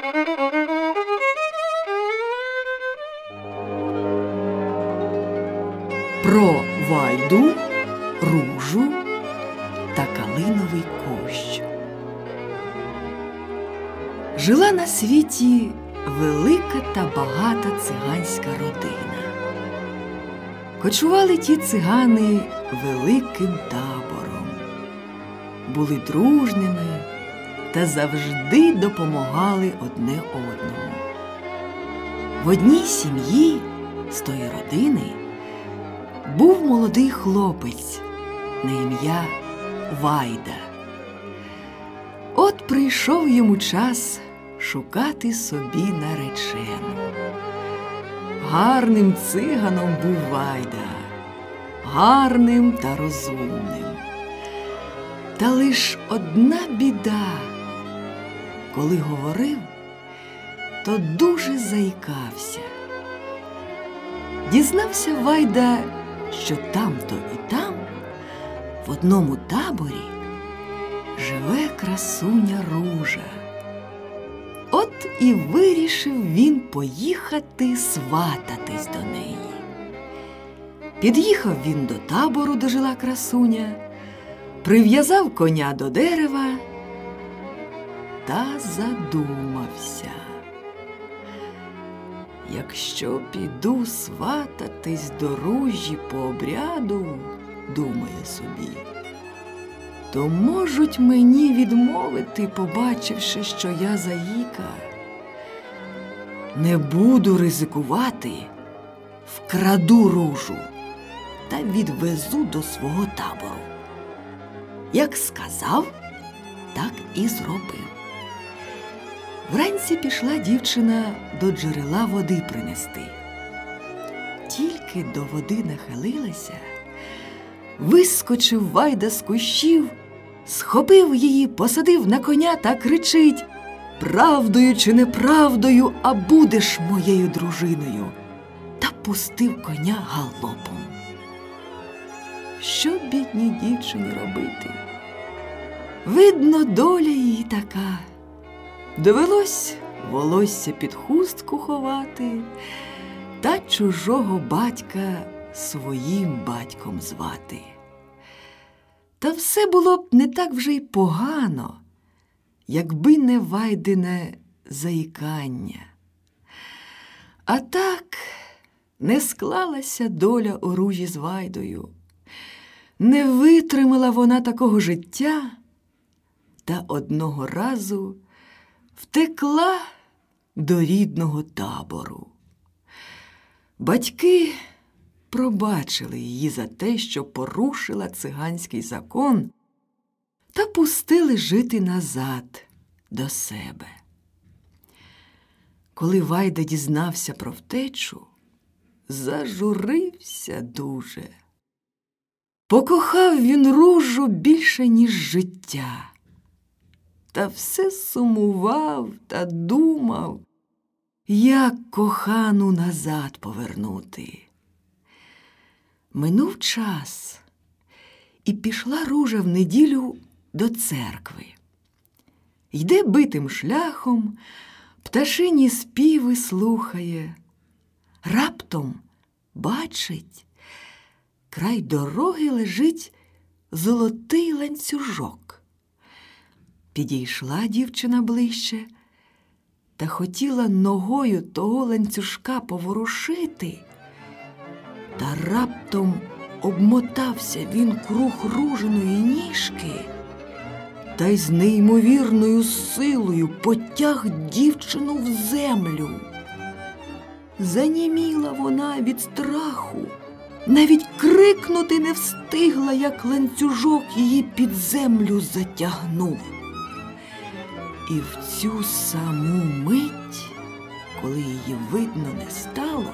Про Вайду, Ружу та Калиновий кущ. Жила на світі велика та багата циганська родина. Кочували ті цигани великим табором, були дружними та завжди допомагали одне одному. В одній сім'ї з тої родини був молодий хлопець на ім'я Вайда. От прийшов йому час шукати собі наречену. Гарним циганом був Вайда, гарним та розумним. Та лиш одна біда. Коли говорив, то дуже заїкався. Дізнався Вайда, що там-то і там, в одному таборі, живе красуня Ружа. От і вирішив він поїхати свататись до неї. Під'їхав він до табору, де жила красуня, прив'язав коня до дерева та задумався. Якщо піду свататись до Ружі по обряду, думає собі, то можуть мені відмовити, побачивши, що я заїка. Не буду ризикувати, вкраду Ружу та відвезу до свого табору. Як сказав, так і зробив. Вранці пішла дівчина до джерела води принести. Тільки до води нахилилася, вискочив Вайда з кущів, схопив її, посадив на коня та кричить: «Правдою чи неправдою, а будеш моєю дружиною!» та пустив коня галопом. Що бідній дівчині робити? Видно, доля її така. Довелось волосся під хустку ховати та чужого батька своїм батьком звати. Та все було б не так вже й погано, якби не Вайдине заїкання. А так не склалася доля у Ружі з Вайдою. Не витримала вона такого життя та одного разу втекла до рідного табору. Батьки пробачили її за те, що порушила циганський закон, та пустили жити назад до себе. Коли Вайда дізнався про втечу, зажурився дуже. Покохав він Ружу більше, ніж життя. Та все сумував та думав, як кохану назад повернути. Минув час, і пішла Ружа в неділю до церкви. Йде битим шляхом, пташині співи слухає. Раптом бачить, край дороги лежить золотий ланцюжок. Підійшла дівчина ближче та хотіла ногою того ланцюжка поворушити, та раптом обмотався він круг Ружиної ніжки та й з неймовірною силою потяг дівчину в землю. Заніміла вона від страху, навіть крикнути не встигла, як ланцюжок її під землю затягнув. І в цю саму мить, коли її видно не стало,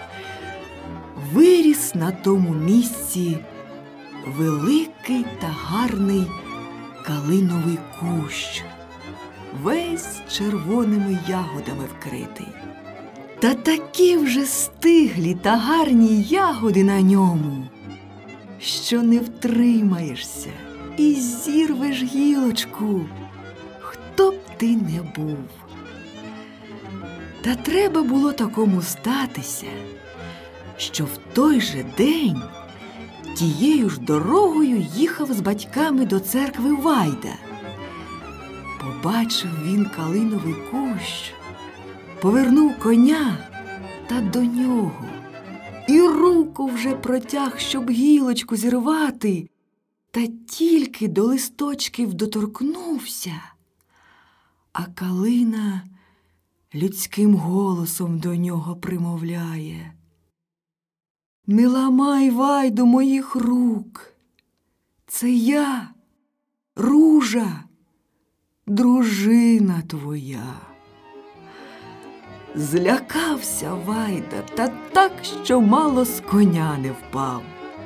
виріс на тому місці великий та гарний калиновий кущ, весь червоними ягодами вкритий. Та такі вже стиглі та гарні ягоди на ньому, що не втримаєшся і зірвеш гілочку, хто б ти не був. Та треба було такому статися, що в той же день тією ж дорогою їхав з батьками до церкви Вайда. Побачив він калиновий кущ, повернув коня та до нього, і руку вже протяг, щоб гілочку зірвати, та тільки до листочків доторкнувся, а калина людським голосом до нього примовляє: «Не ламай, Вайду, моїх рук, це я, Ружа, дружина твоя». Злякався Вайда, та так, що мало з коня не впав.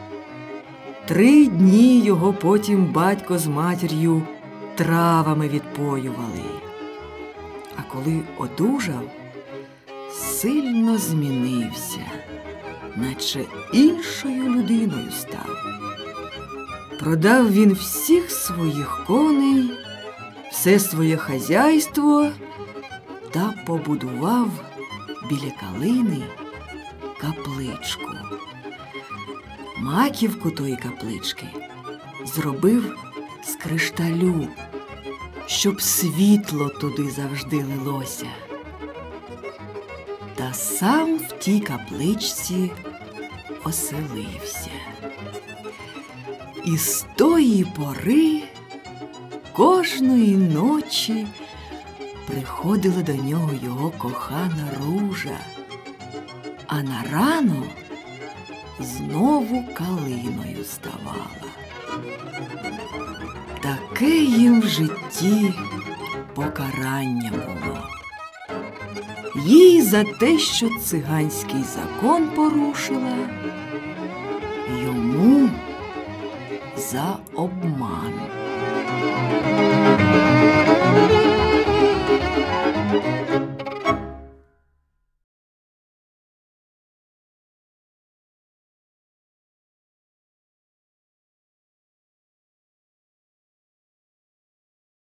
3 дні його потім батько з матір'ю травами відпоювали. А коли одужав, сильно змінився, наче іншою людиною став. Продав він всіх своїх коней, все своє хазяйство та побудував біля калини капличку. Маківку тої каплички зробив з кришталю, щоб світло туди завжди лилося. Та сам в тій капличці оселився. І з тої пори кожної ночі приходила до нього його кохана Ружа, а на рану знову калиною ставала. Таке їм в житті покарання було. Їй за те, що циганський закон порушила, йому за обман.